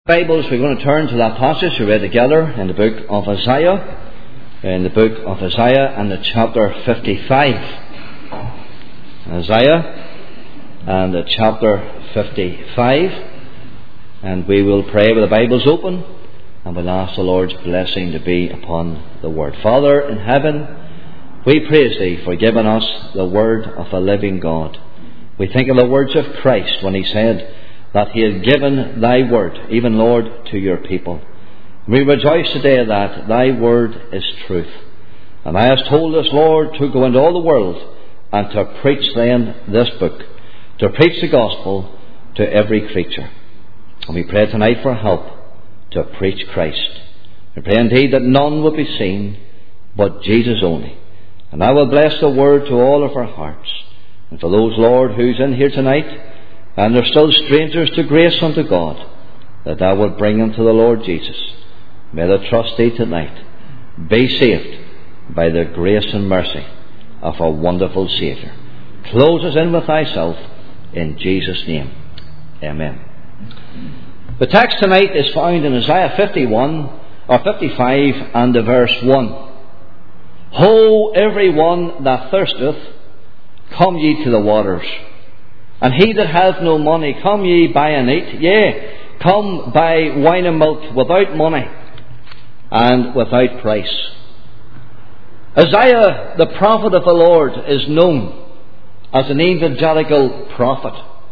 Bibles, we're going to turn to that passage we read together in the book of Isaiah, and the chapter 55. Isaiah and the chapter 55. And we will pray with the Bibles open, and we'll ask the Lord's blessing to be upon the Word. Father in heaven, we praise Thee for giving us the Word of the living God. We think of the words of Christ when He said that He had given Thy Word, even Lord, to Your people. We rejoice today that Thy Word is truth. And Thou hast told us, Lord, to go into all the world and to preach then this book, to preach the gospel to every creature. And we pray tonight for help to preach Christ. We pray indeed that none will be seen but Jesus only. And I will bless the word to all of our hearts. And for those, Lord, who's in here tonight, and they're still strangers to grace unto God, that Thou wilt bring them to the Lord Jesus. May they trust Thee tonight. Be saved by the grace and mercy of a wonderful Saviour. Close us in with Thyself, in Jesus' name. Amen. The text tonight is found in Isaiah 55 and the verse 1. Ho, every one that thirsteth, come ye to the waters. And he that hath no money, come ye buy and eat. Yea, come buy wine and milk without money and without price. Isaiah, the prophet of the Lord, is known as an evangelical prophet.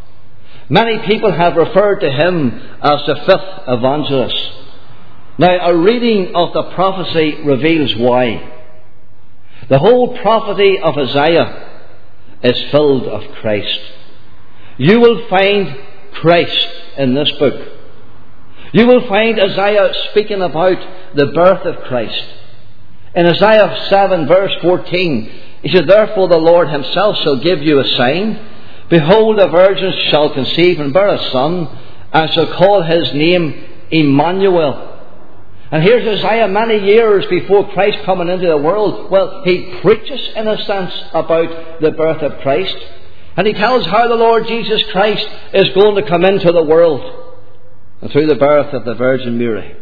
Many people have referred to him as the fifth evangelist. Now, a reading of the prophecy reveals why. The whole prophecy of Isaiah is filled of Christ. You will find Christ in this book. You will find Isaiah speaking about the birth of Christ. In Isaiah 7 verse 14, he said, Therefore the Lord himself shall give you a sign. Behold, a virgin shall conceive and bear a son, and shall call his name Emmanuel. And here's Isaiah many years before Christ coming into the world. Well, he preaches in a sense about the birth of Christ. And he tells how the Lord Jesus Christ is going to come into the world, and through the birth of the Virgin Mary.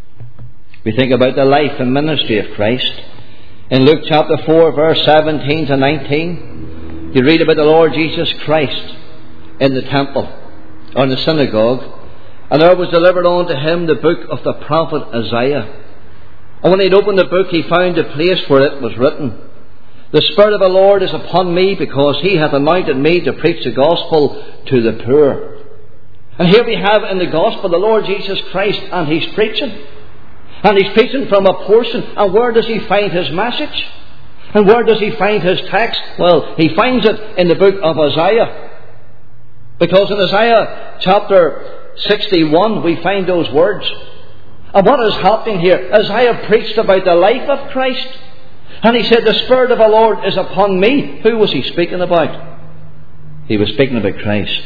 We think about the life and ministry of Christ. In Luke chapter 4 verse 17 to 19, you read about the Lord Jesus Christ in the temple, or in the synagogue, and there was delivered unto him the book of the prophet Isaiah. And when he had opened the book, he found the place where it was written, The Spirit of the Lord is upon me, because He hath anointed me to preach the gospel to the poor. And here we have in the gospel the Lord Jesus Christ, and He's preaching. And He's preaching from a portion. And where does He find His message? And where does He find His text? Well, He finds it in the book of Isaiah. Because in Isaiah chapter 61 we find those words. And what is happening here? Isaiah preached about the life of Christ. And he said, The Spirit of the Lord is upon me. Who was he speaking about? He was speaking about Christ.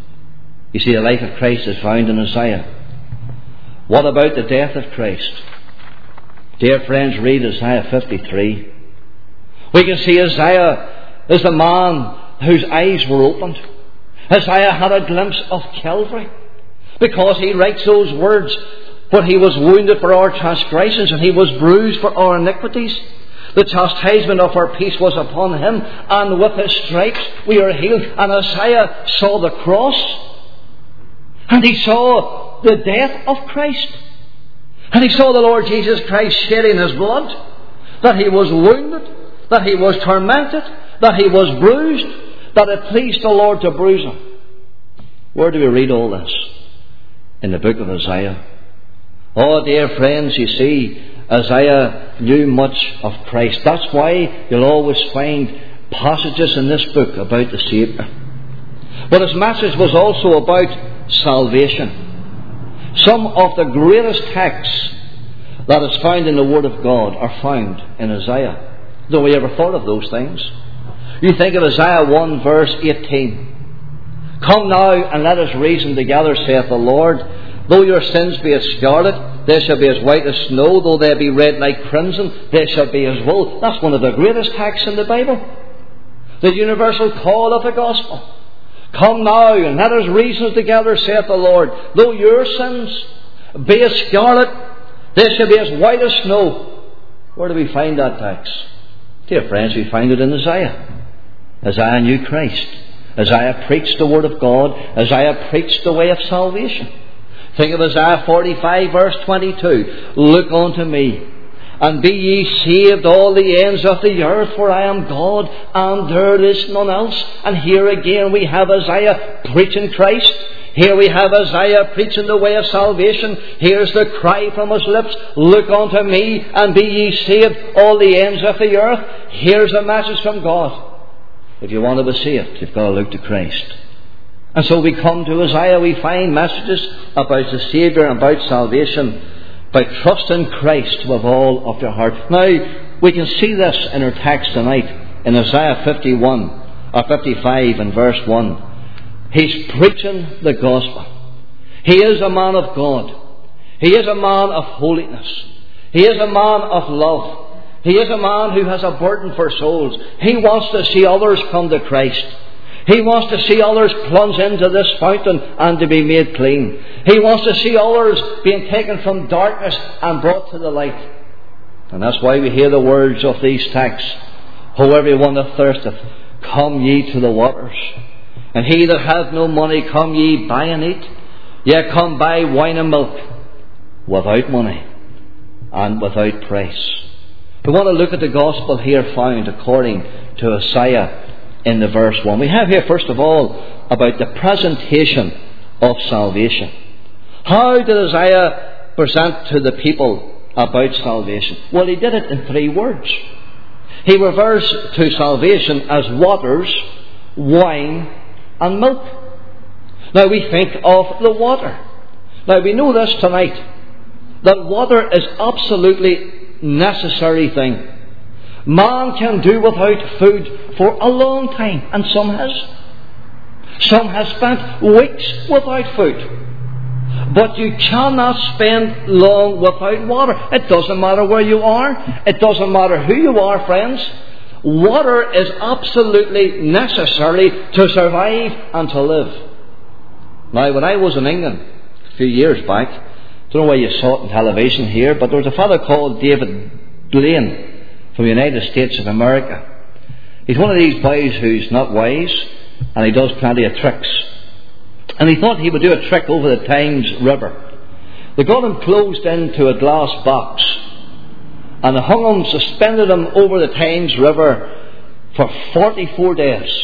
You see, the life of Christ is found in Isaiah. What about the death of Christ? Dear friends, read Isaiah 53. We can see Isaiah is the man whose eyes were opened. Isaiah had a glimpse of Calvary, because he writes those words, But He was wounded for our transgressions, and He was bruised for our iniquities. The chastisement of our peace was upon Him, and with His stripes we are healed. And Isaiah saw the cross, and he saw the death of Christ, and he saw the Lord Jesus Christ shedding His blood, that He was wounded, that He was tormented, that He was bruised, that it pleased the Lord to bruise Him. Where do we read all this? In the book of Isaiah. Oh, dear friends, you see, Isaiah knew much of Christ. That's why you'll always find passages in this book about the Saviour. But his message was also about salvation. Some of the greatest texts that is found in the Word of God are found in Isaiah. Don't we ever thought of those things? You think of Isaiah 1 verse 18. Come now and let us reason together, saith the Lord. Though your sins be as scarlet, they shall be as white as snow. Though they be red like crimson, they shall be as wool. That's one of the greatest texts in the Bible. The universal call of the gospel. Come now and let us reason together, saith the Lord. Though your sins be as scarlet, they shall be as white as snow. Where do we find that text? Dear friends, we find it in Isaiah. Isaiah knew Christ. Isaiah preached the Word of God. Isaiah preached the way of salvation. Think of Isaiah 45 verse 22. Look unto me, and be ye saved all the ends of the earth, for I am God, and there is none else. And here again we have Isaiah preaching Christ. Here we have Isaiah preaching the way of salvation. Here's the cry from his lips, look unto me, and be ye saved all the ends of the earth. Here's a message from God. If you want to be saved, you've got to look to Christ. And so we come to Isaiah, we find messages about the Saviour and about salvation by trusting Christ with all of your heart. Now, we can see this in our text tonight in Isaiah 55 and verse 1. He's preaching the gospel. He is a man of God. He is a man of holiness. He is a man of love. He is a man who has a burden for souls. He wants to see others come to Christ. He wants to see others plunge into this fountain and to be made clean. He wants to see others being taken from darkness and brought to the light. And that's why we hear the words of these texts. Ho, every one that thirsteth, come ye to the waters. And he that hath no money, come ye buy and eat. Yea, come buy wine and milk without money and without price. We want to look at the gospel here found according to Isaiah in the verse 1. We have here first of all about the presentation of salvation. How did Isaiah present to the people about salvation? Well, he did it in 3 words. He refers to salvation as waters, wine and milk. Now we think of the water. Now we know this tonight, that water is absolutely necessary thing. Man can do without food for a long time, and some has. Some has spent weeks without food. But you cannot spend long without water. It doesn't matter where you are. It doesn't matter who you are, friends. Water is absolutely necessary to survive and to live. Now, when I was in England a few years back, I don't know whether you saw it on television here, but there was a fellow called David Blaine from the United States of America. He's one of these boys who's not wise, and he does plenty of tricks. And he thought he would do a trick over the Thames River. They got him closed into a glass box, and they hung him, suspended him over the Thames River for 44 days.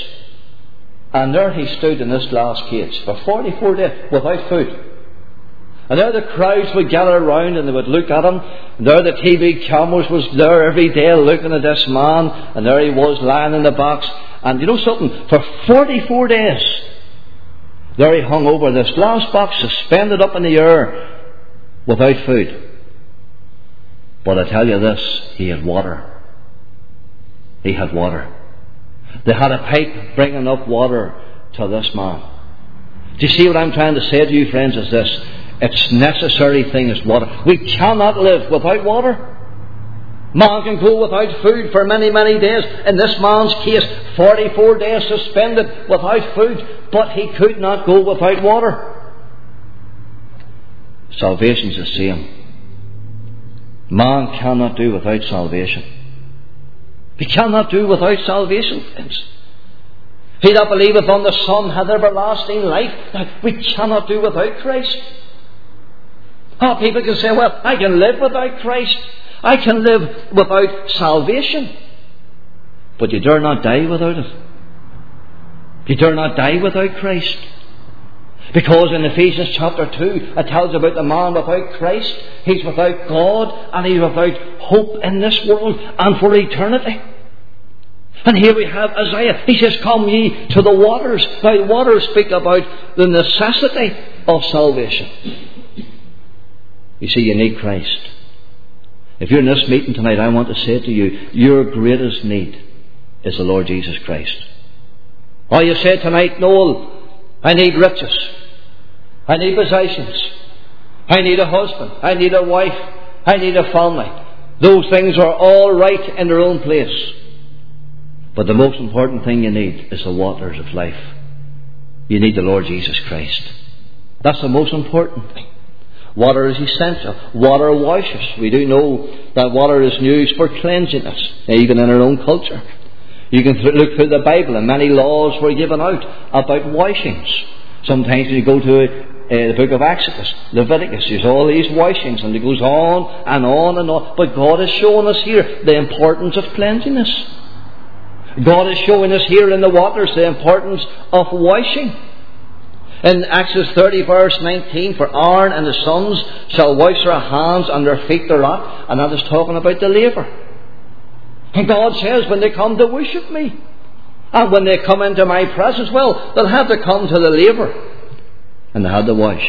And there he stood in this glass cage for 44 days without food. And there the crowds would gather around and they would look at him. And there the TV cameras was there every day looking at this man. And there he was lying in the box. And you know something? For 44 days, there he hung over this glass box, suspended up in the air, without food. But I tell you this, he had water. He had water. They had a pipe bringing up water to this man. Do you see what I'm trying to say to you, friends, is this? It's necessary thing is water. We cannot live without water. Man can go without food for many, many days. In this man's case, 44 days suspended without food, but he could not go without water. Salvation's the same. Man cannot do without salvation. He cannot do without salvation, friends. He that believeth on the Son hath everlasting life. Now, we cannot do without Christ. Oh, people can say, well, I can live without Christ. I can live without salvation. But you dare not die without it. You dare not die without Christ. Because in Ephesians chapter 2, it tells about the man without Christ. He's without God and he's without hope in this world and for eternity. And here we have Isaiah. He says, come ye to the waters. Now, the waters speak about the necessity of salvation. You see, you need Christ. If you're in this meeting tonight, I want to say to you, your greatest need is the Lord Jesus Christ. Oh, you say tonight, Noel, I need riches. I need possessions. I need a husband. I need a wife. I need a family. Those things are all right in their own place. But the most important thing you need is the waters of life. You need the Lord Jesus Christ. That's the most important thing. Water is essential. Water washes. We do know that water is used for cleanliness, even in our own culture. You can look through the Bible, and many laws were given out about washings. Sometimes when you go to the book of Exodus, Leviticus, there's all these washings, and it goes on and on and on. But God is showing us here the importance of cleanliness. God is showing us here in the waters the importance of washing. In Exodus 30 verse 19, for Aaron and his sons shall wash their hands and their feet thereat. And that is talking about the laver. And God says when they come to worship me, and when they come into my presence, well, they'll have to come to the laver. And they had to wash.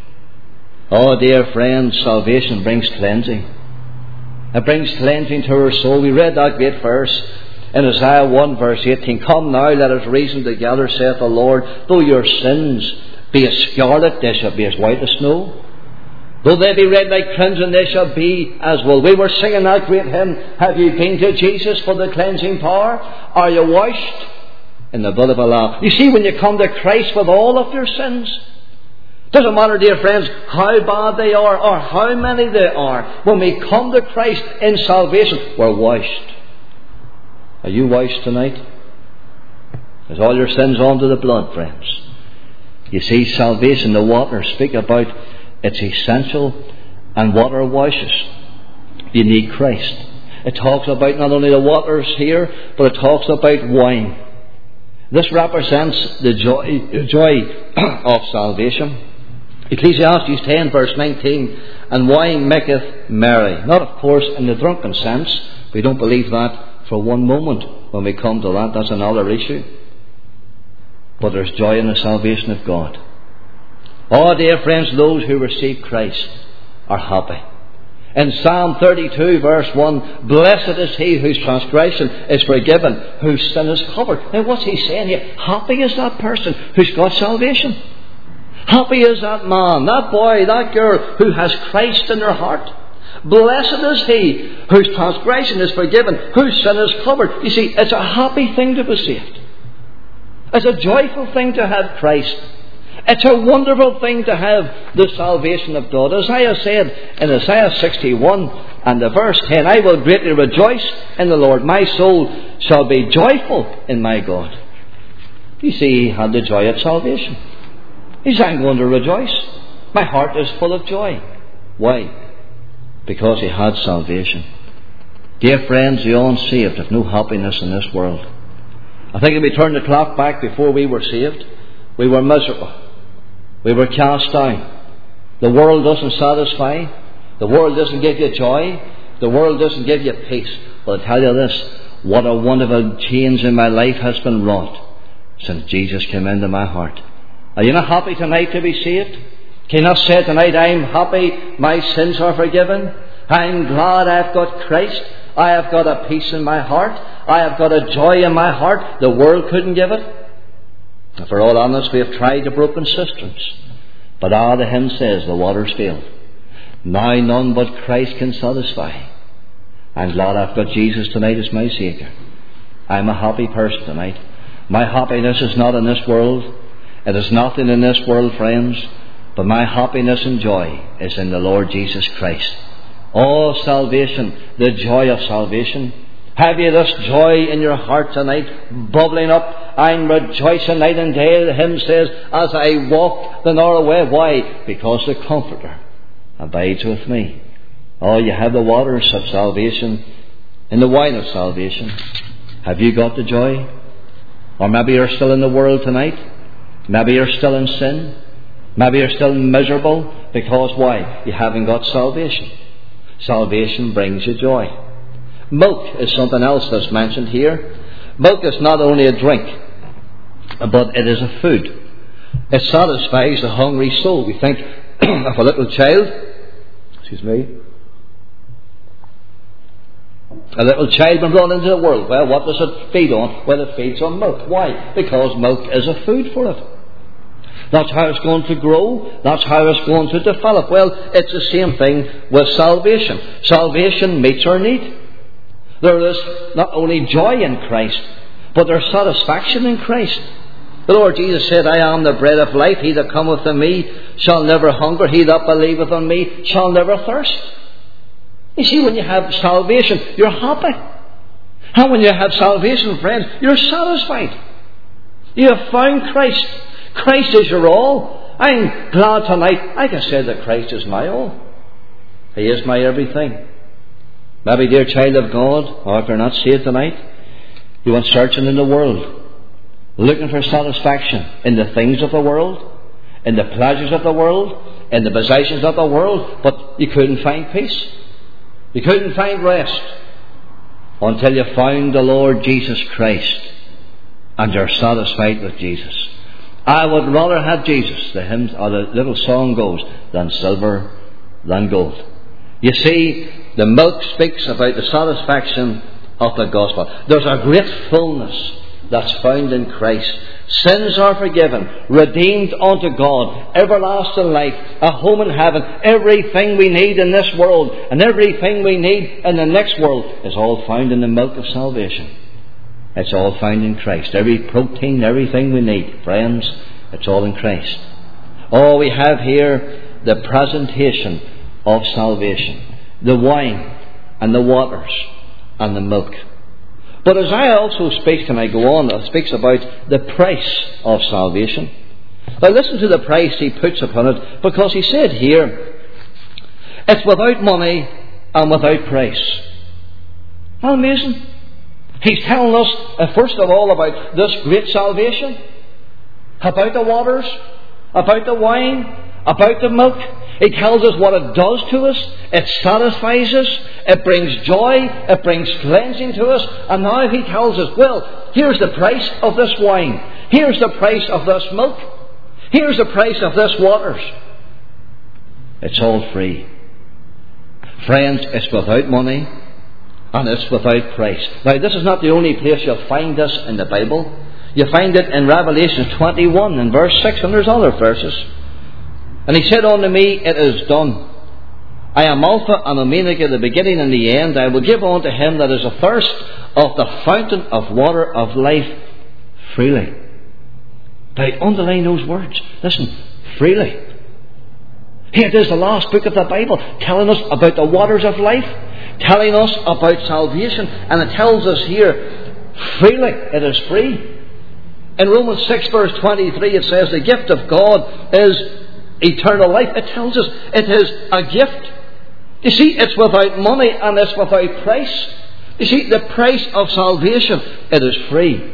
Oh dear friends, salvation brings cleansing. It brings cleansing to our soul. We read that great verse in Isaiah 1 verse 18. Come now, let us reason together, saith the Lord. Though your sins be as scarlet, they shall be as white as snow. Though they be red like crimson, they shall be as wool. We were singing that great hymn, have you been to Jesus for the cleansing power? Are you washed in the blood of the Lamb? You see, when you come to Christ with all of your sins, doesn't matter, dear friends, how bad they are or how many they are. When we come to Christ in salvation, we're washed. Are you washed tonight? Is all your sins onto the blood, friends? You see, salvation, the water, speak about it's essential, and water washes. You need Christ. It talks about not only the waters here, but it talks about wine. This represents the joy of salvation. Ecclesiastes 10 verse 19, and wine maketh merry. Not, of course, in the drunken sense. We don't believe that for one moment. When we come to that, that's another issue. But there's joy in the salvation of God. Oh, dear friends, those who receive Christ are happy. In Psalm 32 verse 1, blessed is he whose transgression is forgiven, whose sin is covered. Now what's he saying here? Happy is that person who's got salvation. Happy is that man, that boy, that girl who has Christ in their heart. Blessed is he whose transgression is forgiven, whose sin is covered. You see, it's a happy thing to be saved. It's a joyful thing to have Christ. It's a wonderful thing to have the salvation of God. Isaiah said in Isaiah 61 and the verse 10, I will greatly rejoice in the Lord. My soul shall be joyful in my God. You see, he had the joy of salvation. He said, I'm going to rejoice. My heart is full of joy. Why? Because he had salvation. Dear friends, the unsaved have no happiness in this world. I think if we turn the clock back before we were saved, we were miserable. We were cast down. The world doesn't satisfy. The world doesn't give you joy. The world doesn't give you peace. But I tell you this, what a wonderful change in my life has been wrought since Jesus came into my heart. Are you not happy tonight to be saved? Can you not say tonight, I'm happy, my sins are forgiven. I'm glad I've got Christ. I have got a peace in my heart. I have got a joy in my heart. The world couldn't give it. And for all honest, we have tried the broken cisterns. But the hymn says, the water's failed. Now none but Christ can satisfy. I'm glad I've got Jesus tonight as my Saviour. I'm a happy person tonight. My happiness is not in this world. It is nothing in this world, friends. But my happiness and joy is in the Lord Jesus Christ. Oh, salvation, the joy of salvation. Have you this joy in your heart tonight, bubbling up? I'm rejoicing night and day, the hymn says, as I walk the narrow way. Why? Because the Comforter abides with me. Oh, you have the waters of salvation in the wine of salvation. Have you got the joy? Or maybe you're still in the world tonight. Maybe you're still in sin. Maybe you're still miserable. Because why? You haven't got salvation. Salvation brings you joy. Milk is something else that's mentioned here. Milk is not only a drink, but it is a food. It satisfies the hungry soul. We think of a little child. A little child been brought into the world. Well, what does it feed on? Well, it feeds on milk. Why? Because milk is a food for it. That's how it's going to grow. That's how it's going to develop. Well, it's the same thing with salvation. Salvation meets our need. There is not only joy in Christ, but there's satisfaction in Christ. The Lord Jesus said, I am the bread of life. He that cometh to me shall never hunger. He that believeth on me shall never thirst. You see, when you have salvation, you're happy. And when you have salvation, friends, you're satisfied. You have found Christ. Christ is your all. I'm glad tonight I can say that Christ is my all. He is my everything. Maybe, dear child of God, or if you're not saved tonight, you went searching in the world, looking for satisfaction in the things of the world, in the pleasures of the world, in the possessions of the world, but you couldn't find peace. You couldn't find rest until you found the Lord Jesus Christ and you're satisfied with Jesus. I would rather have Jesus, the hymn or the little song goes, than silver, than gold. You see, the milk speaks about the satisfaction of the gospel. There's a great fullness that's found in Christ. Sins are forgiven, redeemed unto God, everlasting life, a home in heaven. Everything we need in this world and everything we need in the next world is all found in the milk of salvation. It's all found in Christ. Every protein, everything we need, friends, it's all in Christ. Oh, we have here the presentation of salvation, the wine and the waters and the milk. But Isaiah also speaks, can I go on, speaks about the price of salvation. Now listen to the price he puts upon it, because he said here, it's without money and without price. How amazing. He's telling us, first of all, about this great salvation, about the waters, about the wine, about the milk. He tells us what it does to us. It satisfies us. It brings joy. It brings cleansing to us. And now he tells us, well, here's the price of this wine. Here's the price of this milk. Here's the price of this waters. It's all free. Friends, it's without money and it's without price. Now, this is not the only place you'll find this in the Bible. You find it in Revelation 21 and verse 6, and there's other verses. And he said unto me, it is done. I am Alpha and Omega, the beginning and the end. I will give unto him that is athirst of the fountain of water of life freely. Now, underline those words. Listen, freely. Here it is, the last book of the Bible, telling us about the waters of life, telling us about salvation, and it tells us here, freely, it is free. In Romans 6 verse 23 it says the gift of God is eternal life. It tells us it is a gift. You see, it's without money and it's without price. You see, the price of salvation, it is free.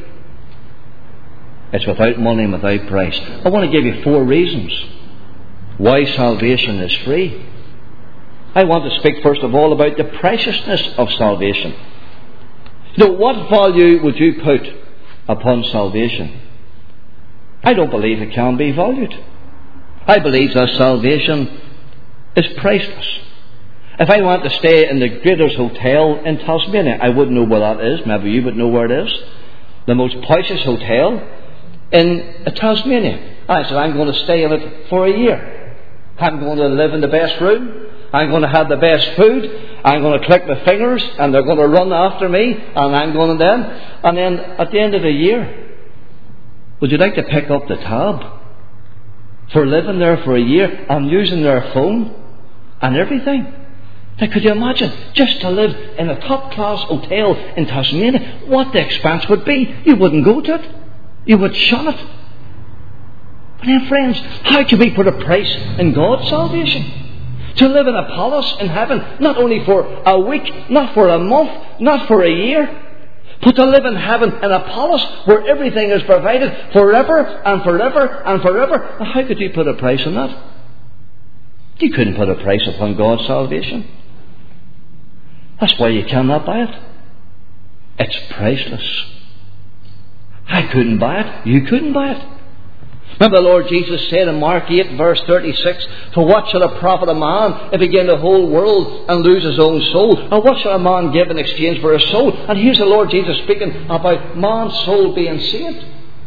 It's without money and without price. I want to give you 4 reasons why salvation is free. I want to speak first of all about the preciousness of salvation. Now, what value would you put upon salvation? I don't believe it can be valued. I believe that salvation is priceless. If I want to stay in the greatest hotel in Tasmania, I wouldn't know where that is. Maybe you would know where it is. The most precious hotel in Tasmania. I said, I'm going to stay in it for a year. I'm going to live in the best room. I'm going to have the best food. I'm going to click my fingers and they're going to run after me and I'm going to them. And then at the end of the year, would you like to pick up the tab for living there for a year and using their phone and everything? Now, could you imagine just to live in a top class hotel in Tasmania, what the expense would be? You wouldn't go to it. You would shun it. But then, friends, how can we put a price in God's salvation? To live in a palace in heaven, not only for a week, not for a month, not for a year, but to live in heaven in a palace where everything is provided forever and forever and forever. Now, how could you put a price on that? You couldn't put a price upon God's salvation. That's why you cannot buy it. It's priceless. I couldn't buy it. You couldn't buy it. Remember the Lord Jesus said in Mark 8 verse 36, for what shall it profit a man if he gain the whole world and lose his own soul? Or what shall a man give in exchange for his soul? And here's the Lord Jesus speaking about man's soul being saved.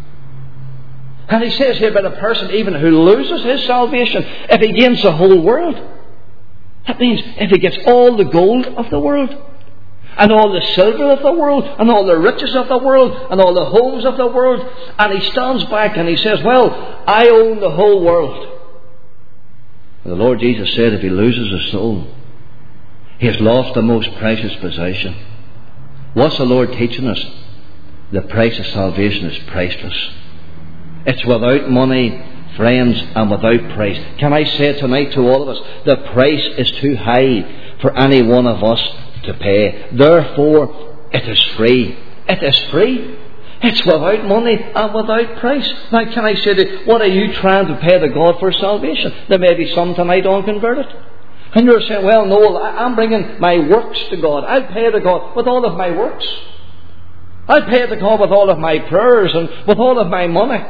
And he says here about a person even who loses his salvation if he gains the whole world. That means if he gets all the gold of the world and all the silver of the world, and all the riches of the world, and all the homes of the world. And he stands back and he says, well, I own the whole world. And the Lord Jesus said if he loses his soul, he has lost the most precious possession. What's the Lord teaching us? The price of salvation is priceless. It's without money, friends, and without price. Can I say tonight to all of us, the price is too high for any one of us to pay. Therefore, it is free. It is free. It's without money and without price. Now, can I say to you, what are you trying to pay to God for salvation? There may be some tonight unconverted. And you're saying, well, no, I'm bringing my works to God. I'll pay to God with all of my works. I'll pay to God with all of my prayers and with all of my money.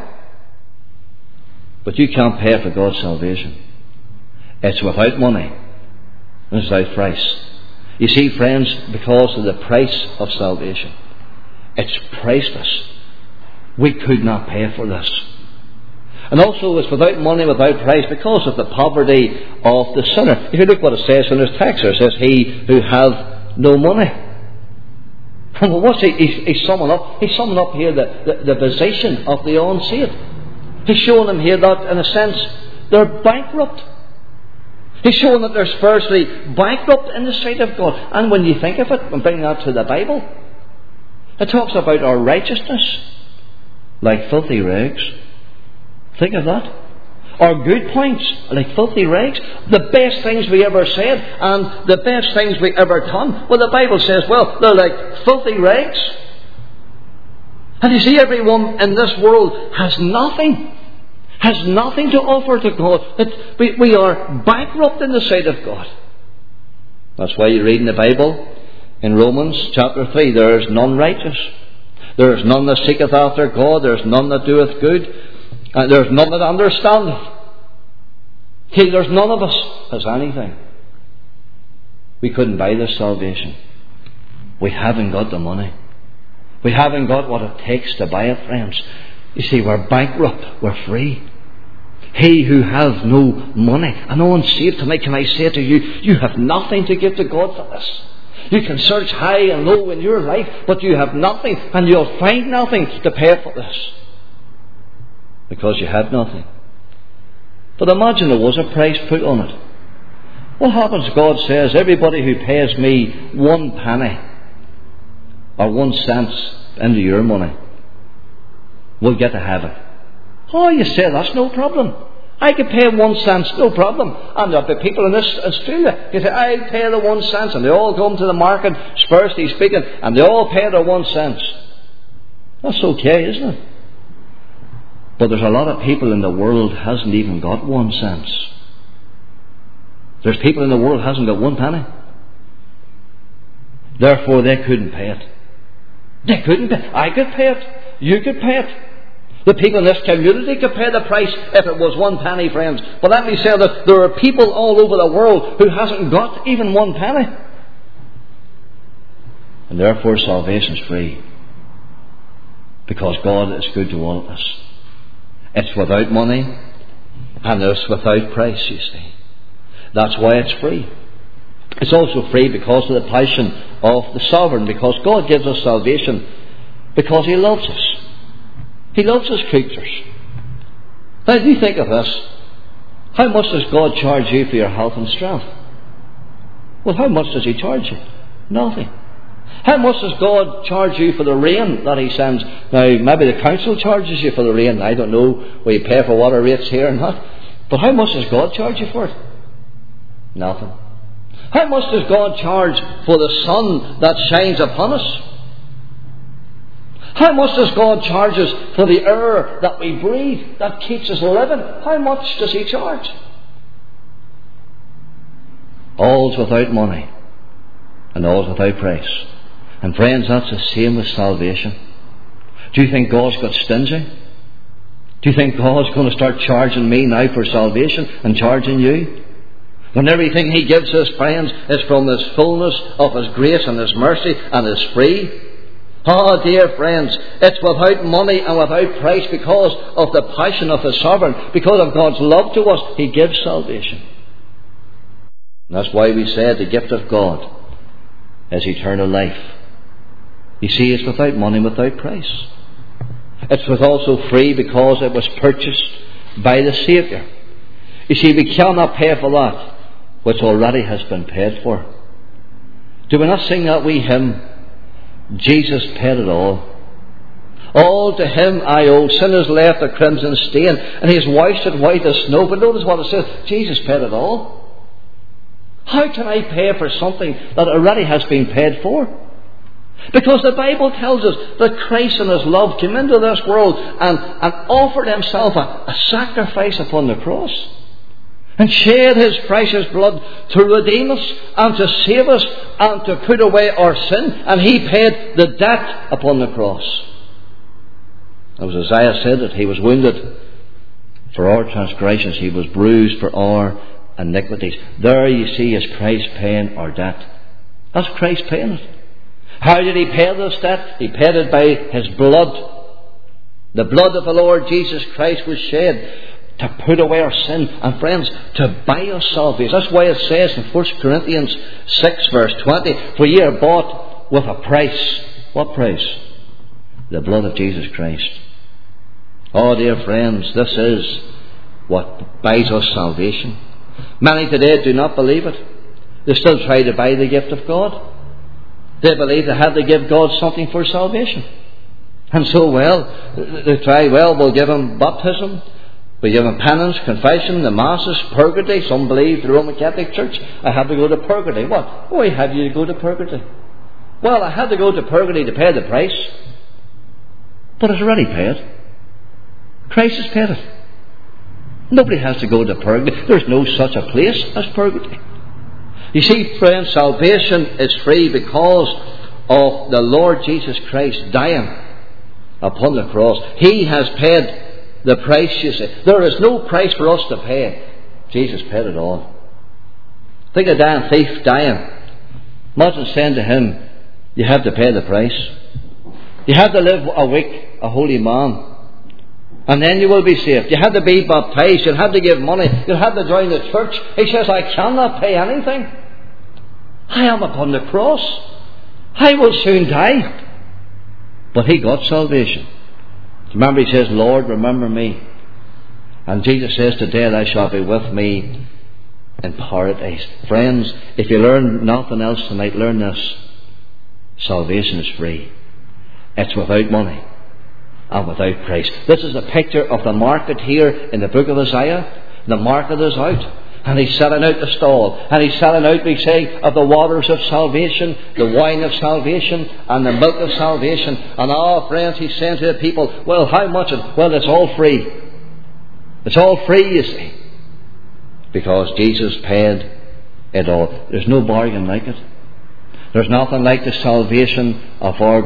But you can't pay for God's salvation. It's without money and it's without price. You see, friends, because of the price of salvation, it's priceless. We could not pay for this. And also it's without money, without price, because of the poverty of the sinner. If you look what it says in this text, it says, he who hath no money. Well, what's he's summing up? He's summing up here the position of the unsaved. He's showing them here that, in a sense, they're bankrupt. He's showing that they're spiritually bankrupt in the sight of God. And when you think of it, and bring that to the Bible, it talks about our righteousness like filthy rags. Think of that. Our good points like filthy rags. The best things we ever said and the best things we ever done. Well, the Bible says, well, they're like filthy rags. And you see, everyone in this world has nothing to offer to God. We are bankrupt in the sight of God. That's why you read in the Bible, in Romans chapter 3, there is none righteous. There is none that seeketh after God. There is none that doeth good. And there is none that understandeth. See, there's none of us has anything. We couldn't buy this salvation. We haven't got the money. We haven't got what it takes to buy it, friends. You see, we're bankrupt. We're free. He who has no money. And no one's saved tonight. Can I say to you, you have nothing to give to God for this. You can search high and low in your life, but you have nothing, and you'll find nothing to pay for this. Because you have nothing. But imagine there was a price put on it. What happens? God says, everybody who pays me 1 penny or 1 cent into your money will get to have it. Oh, you say that's no problem. I could pay 1 cent, no problem. And there'll be people in this Australia, you say, I'll pay the 1 cent, and they all come to the market, spiritually speaking, and they all pay their 1 cent. That's okay, isn't it? But there's a lot of people in the world hasn't even got 1 cent. There's people in the world hasn't got 1 penny. Therefore, they couldn't pay it. They couldn't pay it. I could pay it. You could pay it. The people in this community could pay the price if it was 1 penny, friends. But let me say that there are people all over the world who hasn't got even 1 penny. And therefore, salvation's free. Because God is good to all of us. It's without money and it's without price, you see. That's why it's free. It's also free because of the passion of the sovereign, because God gives us salvation because He loves us. He loves His creatures. Now, do you think of this? How much does God charge you for your health and strength? Well, how much does He charge you? Nothing. How much does God charge you for the rain that He sends? Now, maybe the council charges you for the rain. I don't know where you pay for water rates here and that. But how much does God charge you for it? Nothing. How much does God charge for the sun that shines upon us? How much does God charge us for the air that we breathe, that keeps us living? How much does He charge? All's without money and all's without price. And friends, that's the same with salvation. Do you think God's got stingy? Do you think God's going to start charging me now for salvation and charging you? When everything He gives us, friends, is from His fullness of His grace and His mercy and is free. Oh, dear friends, it's without money and without price because of the passion of the sovereign, because of God's love to us. He gives salvation. And that's why we say the gift of God is eternal life. You see, it's without money, without price. It's also free because it was purchased by the Saviour. You see, we cannot pay for that which already has been paid for. Do we not sing that wee hymn? Jesus paid it all. All to him I owe. Sin has left a crimson stain, and he has washed it white as snow. But notice what it says. Jesus paid it all. How can I pay for something that already has been paid for? Because the Bible tells us that Christ in His love came into this world and offered Himself a sacrifice upon the cross. And shed His precious blood to redeem us and to save us and to put away our sin. And He paid the debt upon the cross. As Isaiah said that He was wounded for our transgressions, He was bruised for our iniquities. There you see is Christ paying our debt. That's Christ paying it. How did He pay this debt? He paid it by His blood. The blood of the Lord Jesus Christ was shed to put away our sin, and friends, to buy us salvation. That's why it says in 1 Corinthians 6 verse 20, for ye are bought with a price. What price? The blood of Jesus Christ. Oh dear friends, this is what buys us salvation. Many today do not believe it. They still try to buy the gift of God. They believe they have to give God something for salvation. And so, they try, we'll give Him baptism, we give Him penance, confession, the masses, purgatory. Some believe the Roman Catholic Church, I have to go to purgatory. What? Why have you to go to purgatory? Well, I had to go to purgatory to pay the price. But it's already paid. Christ has paid it. Nobody has to go to purgatory. There's no such a place as purgatory. You see, friends, salvation is free because of the Lord Jesus Christ dying upon the cross. He has paid the price, you see. There is no price for us to pay. Jesus paid it all. Think of that thief dying. Imagine saying to him, you have to pay the price. You have to live a week, a holy man, and then you will be saved. You have to be baptized. You'll have to give money. You'll have to join the church. He says, I cannot pay anything. I am upon the cross. I will soon die. But he got salvation. Remember, he says, Lord, remember me. And Jesus says, today thou shalt be with me in paradise. Friends, if you learn nothing else tonight, learn this. Salvation is free. It's without money and without price. This is a picture of the market here in the book of Isaiah. The market is out. And he's selling out the stall. And he's selling out, we say, of the waters of salvation, the wine of salvation, and the milk of salvation. And friends, he's saying to the people, well, how much? Well, it's all free. It's all free, you see. Because Jesus paid it all. There's no bargain like it. There's nothing like the salvation of our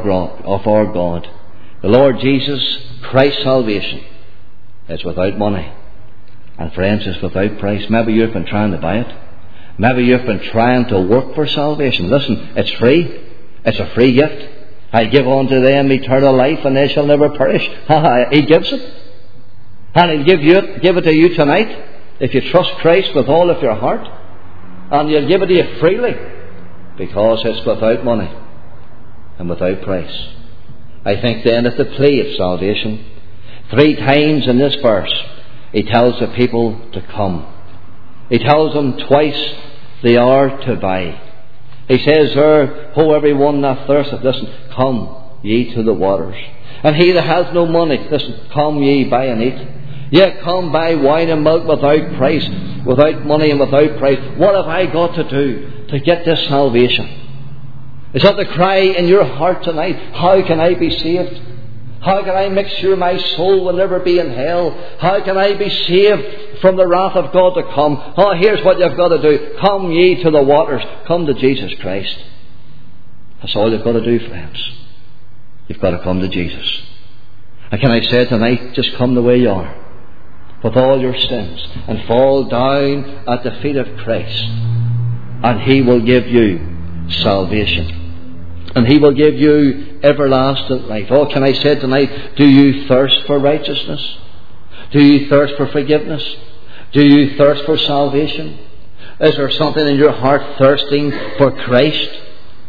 God. The Lord Jesus Christ's salvation is without money. And friends, it's without price. Maybe you've been trying to buy it. Maybe you've been trying to work for salvation. Listen, it's free. It's a free gift. I give unto them eternal life, and they shall never perish. He gives it. And He'll give it to you tonight if you trust Christ with all of your heart. And He'll give it to you freely because it's without money and without price. I think then at the plea of salvation, 3 times in this verse, He tells the people to come. He tells them twice they are to buy. He says there, Ho, every one that thirsteth, listen, come ye to the waters. And he that hath no money, listen, come ye buy and eat. Yet come buy wine and milk without price, without money and without price. What have I got to do to get this salvation? Is that the cry in your heart tonight? How can I be saved? How can I make sure my soul will never be in hell? How can I be saved from the wrath of God to come? Oh, here's what you've got to do. Come ye to the waters. Come to Jesus Christ. That's all you've got to do, friends. You've got to come to Jesus. And can I say tonight, just come the way you are, with all your sins, and fall down at the feet of Christ, and He will give you salvation. And He will give you everlasting life. Oh, can I say tonight, do you thirst for righteousness? Do you thirst for forgiveness? Do you thirst for salvation? Is there something in your heart thirsting for Christ?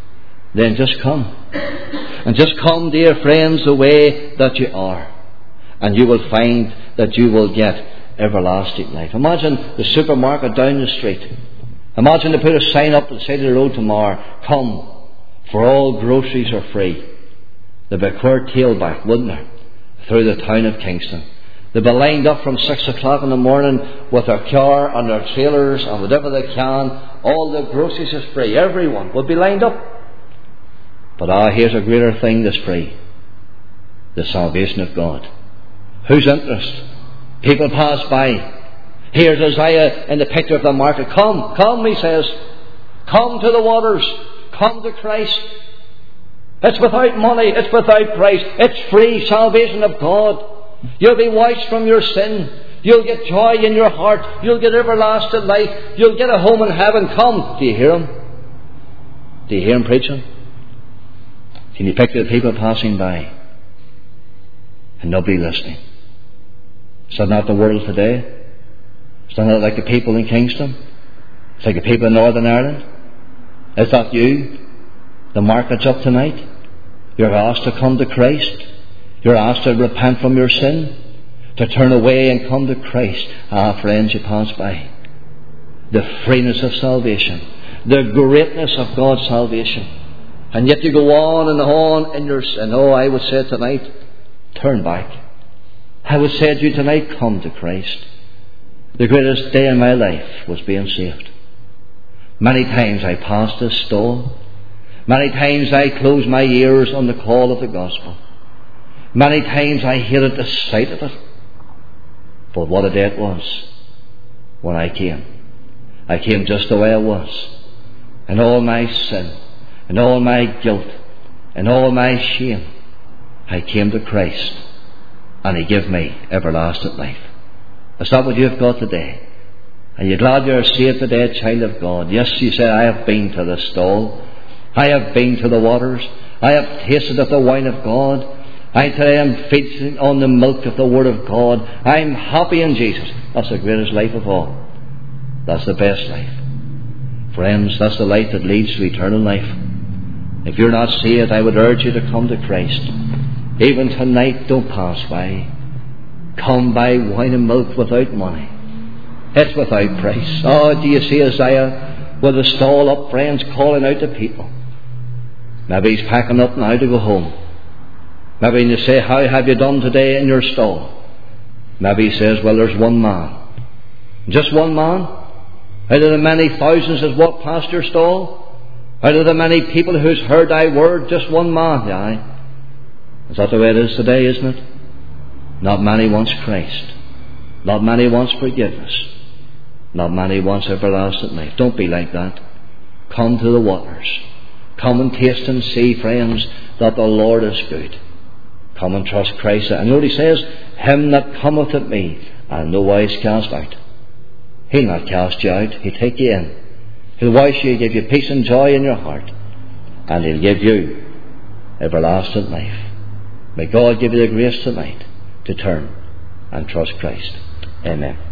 then just come. And just come, dear friends, the way that you are. And you will find that you will get everlasting life. Imagine the supermarket down the street. Imagine they put a sign up at the side of the road tomorrow, come, for all groceries are free. There'd be a queer tailback, wouldn't there, through the town of Kingston. They'd be lined up from 6 o'clock in the morning with their car and their trailers and whatever they can. All the groceries is free. Everyone would be lined up. But here's a greater thing that's free. The salvation of God. Whose interest? People pass by. Here's Isaiah in the picture of the market. Come, come, he says. Come to the waters. Come to Christ. It's without money. It's without price. It's free salvation of God. You'll be washed from your sin. You'll get joy in your heart. You'll get everlasting life. You'll get a home in heaven. Come. Do you hear him? Do you hear him preaching? Can you picture the people passing by and nobody listening? Is that not the world today? Is that not like the people in Kingston? It's like the people in Northern Ireland? Is that you? The market's up tonight. You're asked to come to Christ. You're asked to repent from your sin, to turn away and come to Christ. Friends, you pass by. The freeness of salvation, the greatness of God's salvation. And yet you go on in your sin. Oh, I would say tonight, turn back. I would say to you tonight, come to Christ. The greatest day in my life was being saved. Many times I passed this stall. Many times I closed my ears on the call of the gospel. Many times I hated the sight of it. But what a day it was when I came. I came just the way I was. And all my sin, and all my guilt, and all my shame. I came to Christ, and He gave me everlasting life. Is that what you've got today? Are you glad you're saved today, child of God? Yes, you say, I have been to the stall. I have been to the waters. I have tasted of the wine of God. I today am feasting on the milk of the Word of God. I'm happy in Jesus. That's the greatest life of all. That's the best life. Friends, that's the life that leads to eternal life. If you're not saved, I would urge you to come to Christ. Even tonight, don't pass by. Come buy wine and milk without money. It's without price. Oh, do you see Isaiah with the stall up, friends, calling out to people? Maybe he's packing up now to go home. Maybe you say, how have you done today in your stall? Maybe he says, well, there's one man. Just one man? Out of the many thousands that walk past your stall? Out of the many people who's heard thy word, just one man? Aye. Is that the way it is today, isn't it? Not many wants Christ. Not many wants forgiveness. Not many wants everlasting life. Don't be like that. Come to the waters. Come and taste and see, friends, that the Lord is good. Come and trust Christ. And you know what he says? Him that cometh at me, I'll no wise cast out. He'll not cast you out. He'll take you in. He'll wash you, give you peace and joy in your heart. And He'll give you everlasting life. May God give you the grace tonight to turn and trust Christ. Amen.